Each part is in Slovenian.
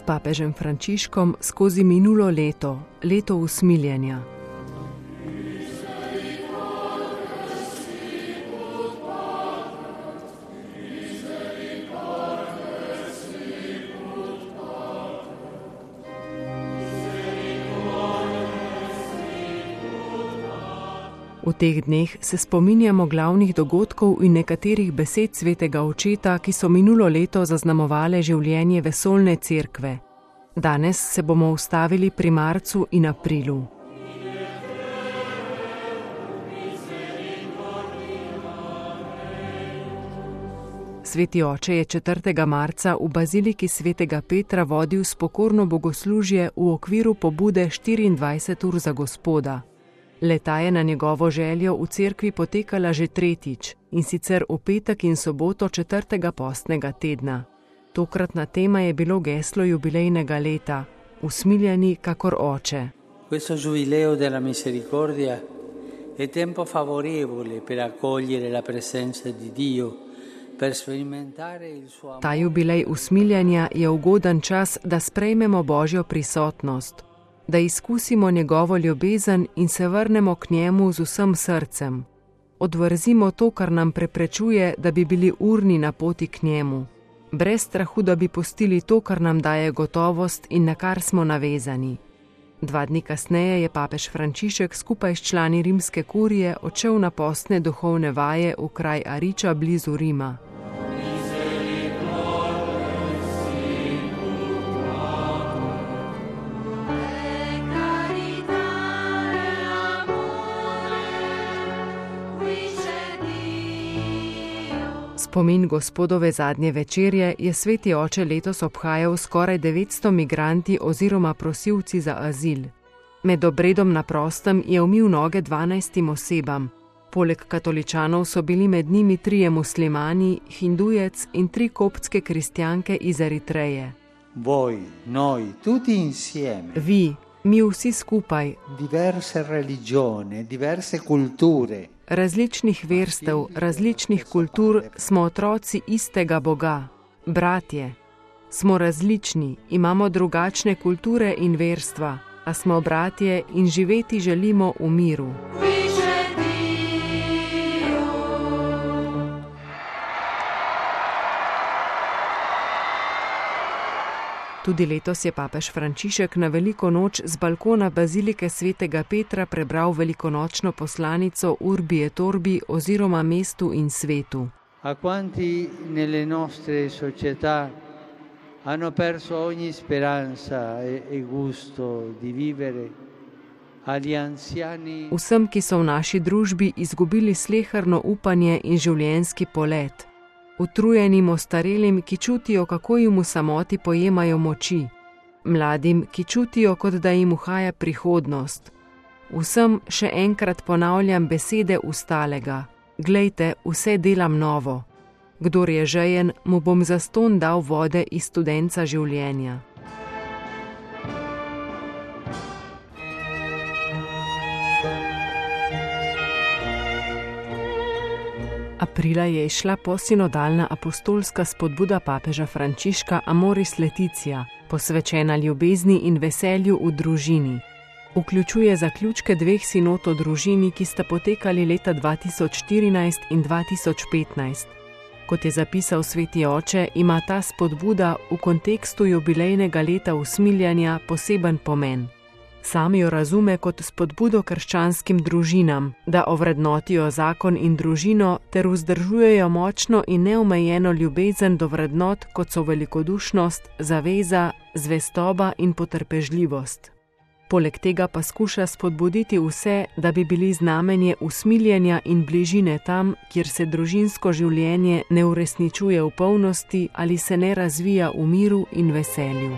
s papežem Frančiškom skozi minulo leto, leto usmiljenja. V teh dneh se spominjamo glavnih dogodkov in nekaterih besed svetega očeta, ki so minulo leto zaznamovale življenje vesoljne cerkve. Danes se bomo ustavili pri marcu in aprilu. Sveti oče je 4. marca v baziliki svetega Petra vodil spokorno bogoslužje v okviru pobude 24 ur za Gospoda. Leta je na njegovo željo v cerkvi potekala že tretjič, in sicer v petek in soboto 4. postnega tedna. Tokratna tema je bilo geslo jubilejnega leta, usmiljeni kakor oče. Questo giubileo della misericordia è tempo favorevole per accogliere la presenza di Dio, per sperimentare il suo amore. Ta jubilej usmiljanja je ugoden čas, da sprejmemo Božjo prisotnost, da izkusimo njegovo ljubezen in se vrnemo k njemu z vsem srcem. Odvrzimo to, kar nam preprečuje, da bi bili urni na poti k njemu, brez strahu, da bi pustili to, kar nam daje gotovost in na kar smo navezani. 2 dni kasneje je papež Frančišek skupaj s člani rimske kurije odšel na postne duhovne vaje v kraj Ariča blizu Rima. Spomin Gospodove zadnje večerje je sveti oče letos obhajal skoraj 900 migranti oziroma prosilci za azil. Med obredom na prostem je umil noge 12 osebam. Poleg katoličanov so bili med njimi 3 muslimani, hindujec in 3 koptske kristjanke iz Eritreje. Voi, noi, tutti insieme. Vi, mi vsi skupaj. Diverse religioni, diverse culture. Različnih verstev, različnih kultur smo otroci istega Boga, bratje. Smo različni, imamo drugačne kulture in verstva, a smo bratje in živeti želimo v miru. Tudi letos je papež Frančišek na veliko noč z balkona bazilike svetega Petra prebral velikonočno poslanico Urbi et Orbi oziroma mestu in svetu. A quanti nelle nostre società hanno perso ogni speranza e gusto di vivere, agli anziani. Vsem, ki so v naši družbi izgubili sleherno upanje in življenjski polet. Utrujenim ostarelim, ki čutijo, kako jim v samoti pojemajo moči. Mladim, ki čutijo, kot da jim uhaja prihodnost. Vsem še enkrat ponavljam besede ustalega. Glejte, vse delam novo. Kdor je žejen, mu bom zastonj dal vode iz studenca življenja. Aprila je izšla posinodalna apostolska spodbuda papeža Frančiška Amoris Laetitia, posvečena ljubezni in veselju v družini. Vključuje zaključke 2 sinod o družini, ki sta potekali leta 2014 in 2015. Kot je zapisal sveti oče, ima ta spodbuda v kontekstu jubilejnega leta usmiljanja poseben pomen. Sam jo razume kot spodbudo krščanskim družinam, da ovrednotijo zakon in družino ter vzdržujejo močno in neomejeno ljubezen do vrednot, kot so velikodušnost, zaveza, zvestoba in potrpežljivost. Poleg tega pa skuša spodbuditi vse, da bi bili znamenje usmiljenja in bližine tam, kjer se družinsko življenje ne uresničuje v polnosti ali se ne razvija v miru in veselju.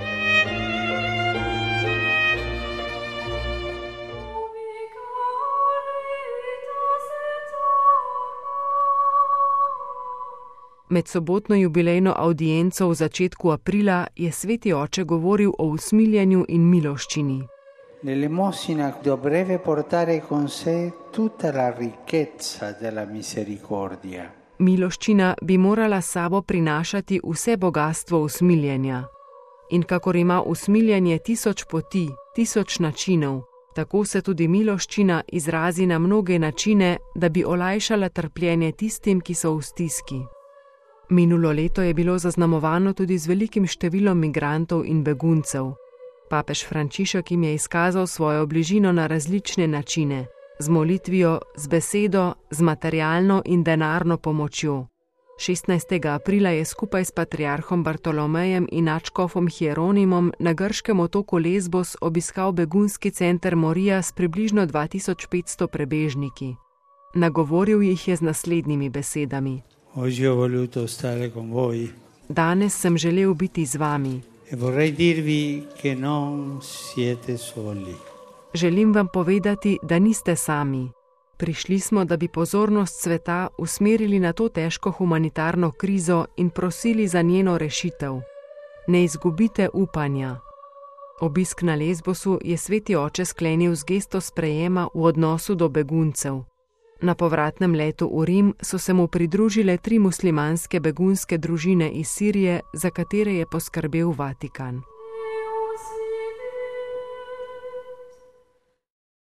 Med sobotno jubilejno avdienco v začetku aprila je sveti oče govoril o usmiljenju in miloščini. L'elemosina dovrebbe portare con sé tutta la ricchezza della misericordia. Miloščina bi morala s sabo prinašati vse bogastvo usmiljenja. In kakor ima usmiljenje 1000 poti, 1000 načinov, tako se tudi miloščina izrazi na mnoge načine, da bi olajšala trpljenje tistim, ki so v stiski. Minulo leto je bilo zaznamovano tudi z velikim številom migrantov in beguncev. Papež Frančišek jim je izkazal svojo bližino na različne načine, z molitvijo, z besedo, z materialno in denarno pomočjo. 16. aprila je skupaj s patriarhom Bartolomejem in nadškofom Hieronimom na grškem otoku Lesbos obiskal begunski center Moria s približno 2500 prebežniki. Nagovoril jih je z naslednjimi besedami. Danes sem želel biti z vami. Želim vam povedati, da niste sami. Prišli smo, da bi pozornost sveta usmerili na to težko humanitarno krizo in prosili za njeno rešitev. Ne izgubite upanja. Obisk na Lesbosu je sveti oče sklenil z gesto sprejema v odnosu do beguncev. Na povratnem letu v Rim so se mu pridružile 3 muslimanske begunske družine iz Sirije, za katere je poskrbel Vatikan.